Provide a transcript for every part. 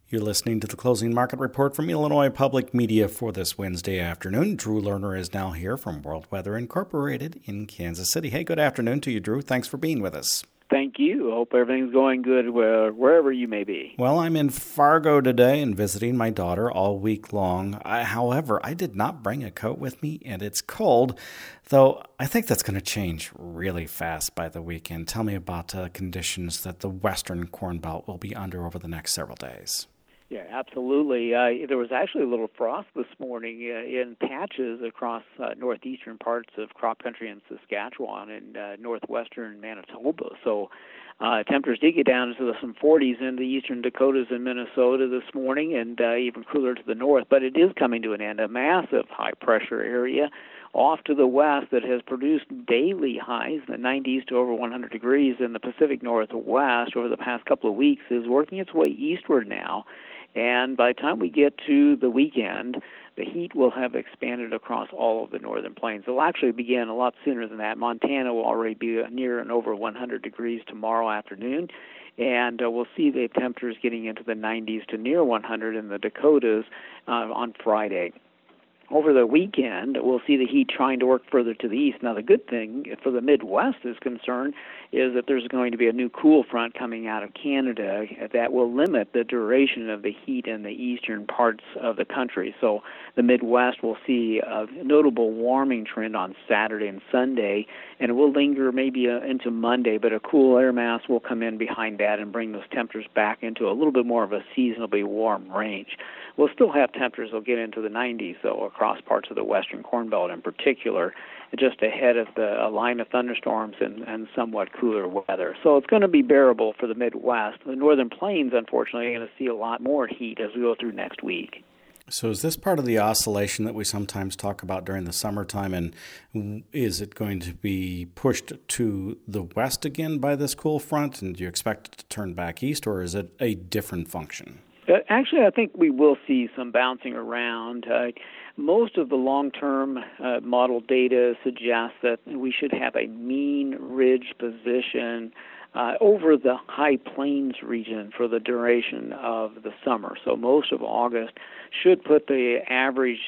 You're listening to the Closing Market Report from Illinois Public Media for this Wednesday afternoon. Drew Lerner is now here from World Weather Incorporated in Kansas City. Hey, good afternoon to you, Drew. Thanks for being with us. Thank you. Hope everything's going good wherever you may be. Well, I'm in Fargo today and visiting my daughter all week long. However, I did not bring a coat with me, and it's cold, though I think that's going to change really fast by the weekend. Tell me about conditions that the western Corn Belt will be under over the next several days. Yeah, absolutely. There was actually a little frost this morning in patches across northeastern parts of crop country in Saskatchewan and northwestern Manitoba. So temperatures did get down into some 40s in the eastern Dakotas and Minnesota this morning, and even cooler to the north. But it is coming to an end. A massive high-pressure area off to the west that has produced daily highs in the 90s to over 100 degrees in the Pacific Northwest over the past couple of weeks is working its way eastward now. And by the time we get to the weekend, the heat will have expanded across all of the northern plains. It'll actually begin a lot sooner than that. Montana will already be near and over 100 degrees tomorrow afternoon, and we'll see the temperatures getting into the 90s to near 100 in the Dakotas on Friday. Over the weekend, we'll see the heat trying to work further to the east. Now, the good thing for the Midwest is concerned is that there's going to be a new cool front coming out of Canada that will limit the duration of the heat in the eastern parts of the country. So the Midwest will see a notable warming trend on Saturday and Sunday, and it will linger maybe into Monday, but a cool air mass will come in behind that and bring those temperatures back into a little bit more of a seasonably warm range. We'll still have temperatures that will get into the 90s, though, across parts of the western Corn Belt in particular, just ahead of the line of thunderstorms and somewhat cooler weather. So it's going to be bearable for the Midwest. The northern plains, unfortunately, are going to see a lot more heat as we go through next week. So is this part of the oscillation that we sometimes talk about during the summertime, and is it going to be pushed to the west again by this cool front, and do you expect it to turn back east, or is it a different function? Actually, I think we will see some bouncing around. Most of the long-term model data suggests that we should have a mean ridge position over the high plains region for the duration of the summer. So most of August should put the average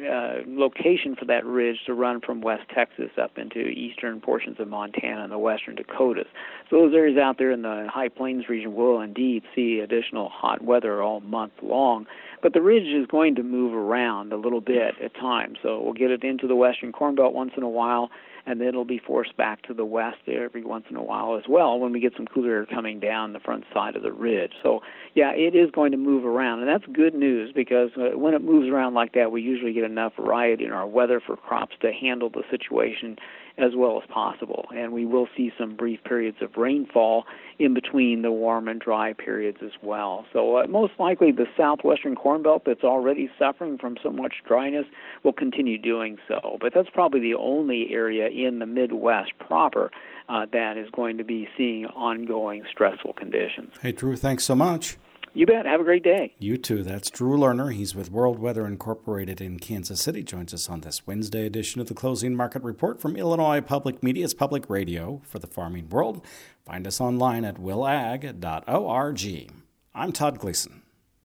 location for that ridge to run from West Texas up into eastern portions of Montana and the western Dakotas. So those areas out there in the high plains region will indeed see additional hot weather all month long. But the ridge is going to move around a little bit at times. So we'll get it into the western Corn Belt once in a while, and then it'll be forced back to the west every once in a while as well when we get some cooler air coming down the front side of the ridge. So, yeah, it is going to move around, and that's good news because when it moves around like that, we usually get enough variety in our weather for crops to handle the situation as well as possible. And we will see some brief periods of rainfall in between the warm and dry periods as well. So most likely the southwestern Corn Belt that's already suffering from so much dryness will continue doing so. But that's probably the only area in the Midwest proper that is going to be seeing ongoing stressful conditions. Hey, Drew, thanks so much. You bet. Have a great day. You too. That's Drew Lerner. He's with World Weather Incorporated in Kansas City. Joins us on this Wednesday edition of the Closing Market Report from Illinois Public Media's Public Radio for the farming world. Find us online at willag.org. I'm Todd Gleason.